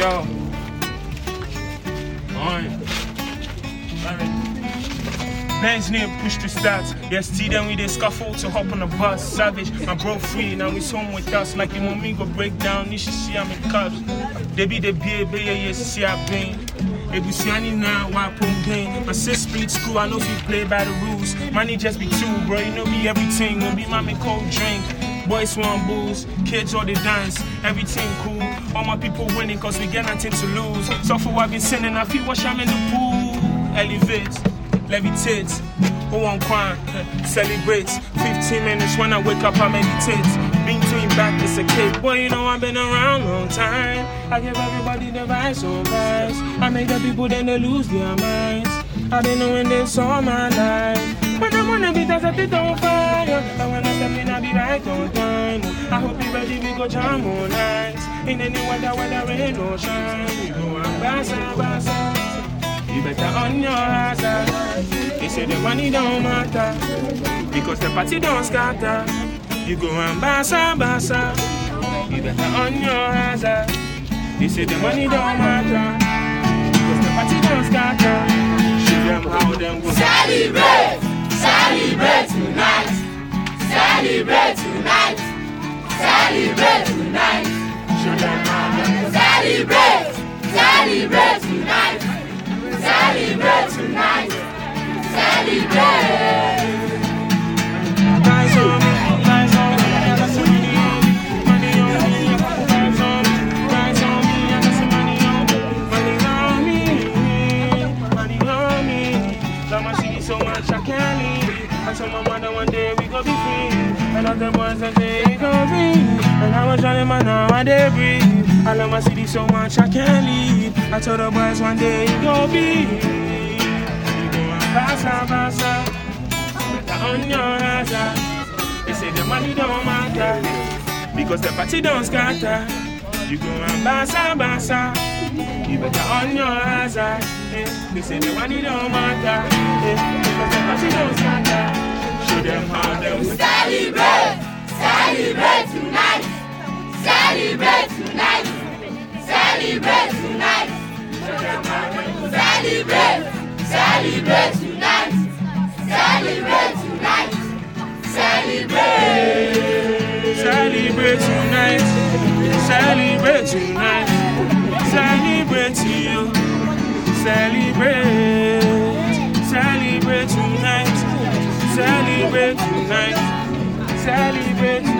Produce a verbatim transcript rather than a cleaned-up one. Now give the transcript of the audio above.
Yo. On. Benz near push the stats. Yes, T then we did scuffle to hop on the bus. Savage, my bro free, now he's home with us. Like the moment go break down, you should see I'm in cups. They be the beer, beer, yes, see I been. Ebusiani now, why pump pain? My sis speed school, I know if you play by the rules. Money just be two, bro, you know be everything. Won't be mommy cold drink. Boys want booze, kids all they dance, everything cool. All my people winning cause we get nothing to lose. So for what I've been sending, I feel wash I'm in the pool. Elevate, levitate, who want crime, celebrates. fifteen minutes when I wake up, I meditate. Being to him back is a cake. Boy, you know I've been around long time. I give everybody the vibes on vibes. I make the people then they lose their minds. I've been knowing this all my life. When I'm on the beat, I set it on fire. And when I step in, I be right on time. I hope you ready, we go jam all night. In any weather, whether rain or shine. You go and bassa, bassa. You better on your hazard. They say the money don't matter, because the party don't scatter. You go and bassa, bassa. You better on your hazard. They say the money don't matter, because the party don't scatter. Show them how them go. Celebrate! Celebrate tonight! Celebrate tonight! Celebrate tonight! Show them how them go. Celebrate! Celebrate tonight! Celebrate tonight! Celebrate! Guys on me, guys on me, I got some money on me, money on me, guys on me, guys on me, I got some money on me, money on me, money on me. Love my city so much I can't leave. I told my mother one day we go be free, and other boys that say we go be. And I was trying man now I dare breathe. I love my city so much I can't leave. I told the boys one day we go be. Bassa, bassa, better on your hazard. They say the money don't matter, because the party don't scatter. You go and bassa, bassa, you better on your hazard. Eh? They say the money don't matter, eh? Because the party don't scatter. Show them how them celebrate, celebrate tonight, celebrate tonight, celebrate tonight, celebrate. Celebrate tonight, celebrate tonight, celebrate. Celebrate tonight, celebrate tonight, celebrate to you, celebrate, celebrate tonight, celebrate tonight, celebrate